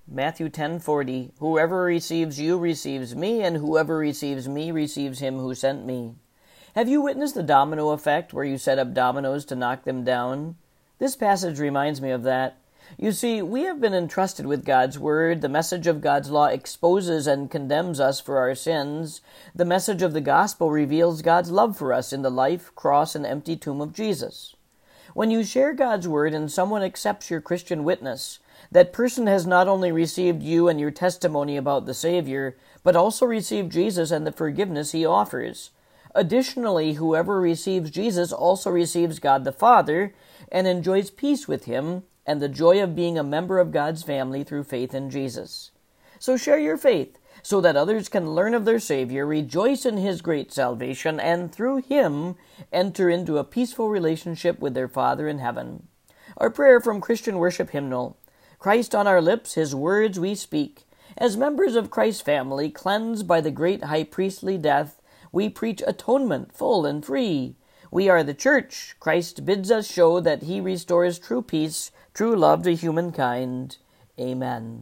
Matthew 10:40, "Whoever receives you receives me, and whoever receives me receives him who sent me." Have you witnessed the domino effect where you set up dominoes to knock them down? This passage reminds me of that. You see, we have been entrusted with God's Word. The message of God's law exposes and condemns us for our sins. The message of the gospel reveals God's love for us in the life, cross, and empty tomb of Jesus. When you share God's Word and someone accepts your Christian witness, that person has not only received you and your testimony about the Savior, but also received Jesus and the forgiveness He offers. Additionally, whoever receives Jesus also receives God the Father and enjoys peace with Him and the joy of being a member of God's family through faith in Jesus. So share your faith so that others can learn of their Savior, rejoice in His great salvation, and through Him enter into a peaceful relationship with their Father in heaven. Our prayer from Christian Worship Hymnal: Christ on our lips, His words we speak. As members of Christ's family, cleansed by the great high priestly death, we preach atonement full and free. We are the church. Christ bids us show that He restores true peace, true love to humankind. Amen.